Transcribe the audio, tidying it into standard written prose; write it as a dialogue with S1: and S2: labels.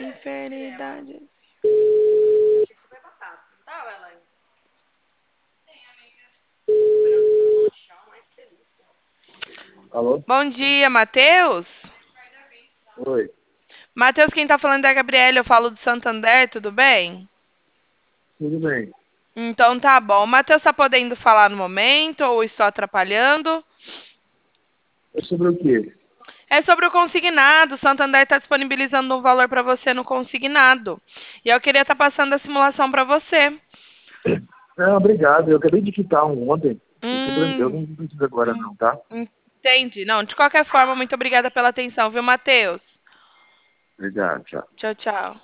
S1: Inferioridade.
S2: Alô?
S1: Bom dia, Matheus.
S2: Oi,
S1: Matheus, quem tá falando é a Gabriela, eu falo do Santander, tudo bem?
S2: tudo bem?
S1: Então tá bom. O Matheus tá podendo falar no momento ou estou atrapalhando?
S2: É sobre o quê?
S1: É sobre o consignado. O Santander está disponibilizando um valor para você no consignado. E eu queria estar passando a simulação para você.
S2: Não, obrigado. Eu acabei de quitar um ontem. Eu
S1: Hum,
S2: não preciso agora
S1: hum,
S2: não, tá?
S1: entendi. Não, de qualquer forma, muito obrigada pela atenção, viu, Matheus?
S2: Obrigado, tchau.
S1: Tchau, tchau.